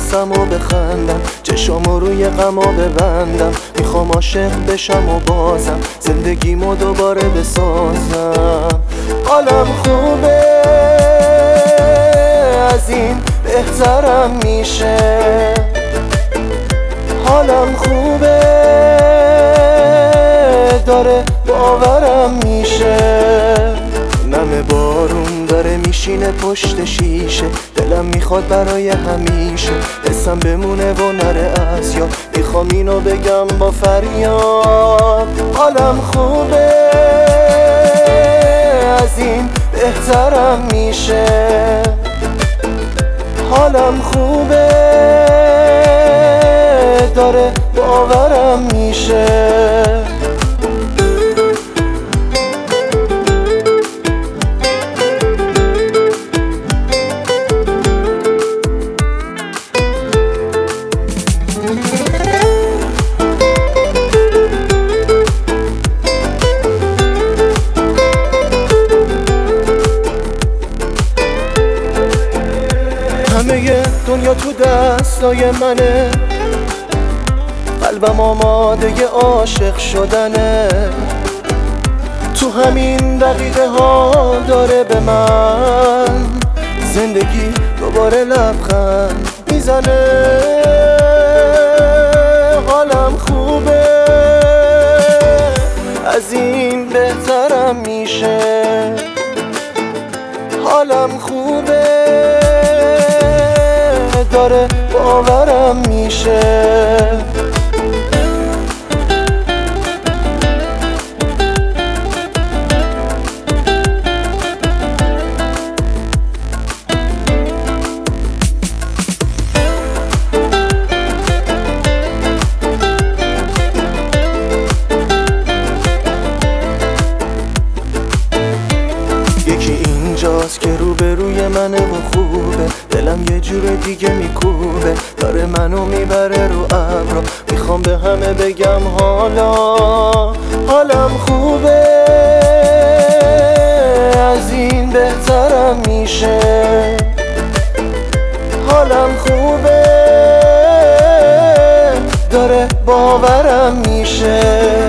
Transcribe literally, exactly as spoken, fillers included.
برقصم و بخندم، چشامو روی غما ببندم. میخوام عاشق بشم و بازم زندگیمو دوباره بسازم. حالم خوبه، از این بهترم میشه. حالم خوبه، داره باورم میشه. نم بارون داره میشینه پشت شیشه، دلم میخواد برای همیشه حسم بمونه و نره از یاد. میخوام اینو بگم با فریاد. حالم خوبه، از این بهترم میشه. حالم خوبه، داره باورم میشه. همه دنیا تو دستای منه، قلبم آماده عاشق شدنه. تو همین دقیقه ها داره به من زندگی دوباره لبخند میزنه. حالم خوبه، از این بهترم میشه. حالم خوبه، داره باورم میشه. یکی اینجاست که روبروی منه و خوبه، دلم یه جور دیگه میکوبه، داره منو میبره رو ابرا. میخوام به همه بگم حالا حالم خوبه، از این بهترم میشه. حالم خوبه، داره باورم میشه.